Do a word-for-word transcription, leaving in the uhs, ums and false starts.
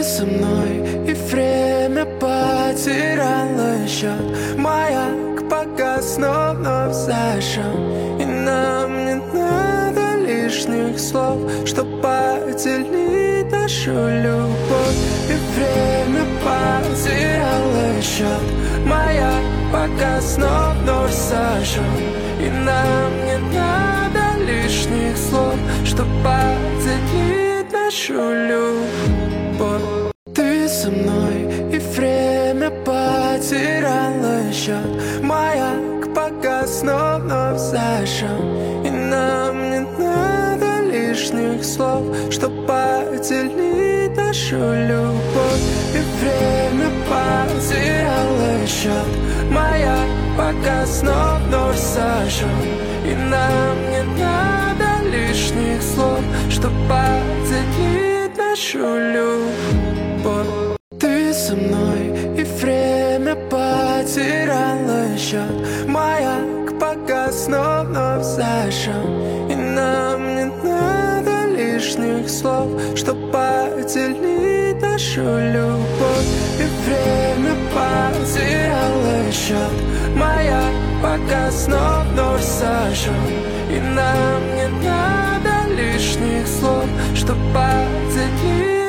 Ты со мной, и время потеряло счет. Маяк погас, но вновь зажжен. И нам не надо лишних слов, чтоб поделить нашу любовь. И время потеряло счет. Маяк погас, но вновь зажжен. И нам не надо лишних слов, чтоб поделить нашу любовь. Ты со мной, и время потеряло счет. Маяк погас, но вновь зажжен. И нам не надо лишних слов, чтоб поделить нашу любовь. И время потеряло счет. Маяк погас, но вновь зажжен. И нам не надо лишних слов, чтоб поделить нашу любовь. Ты со мной, и время потеряло счет. Маяк погас, но вновь зажжен. И нам не надо лишних слов, чтоб поделить нашу любовь. И время потеряло счет. Маяк погас, но вновь зажжен. И нам не надо лишних слов, чтоб поделить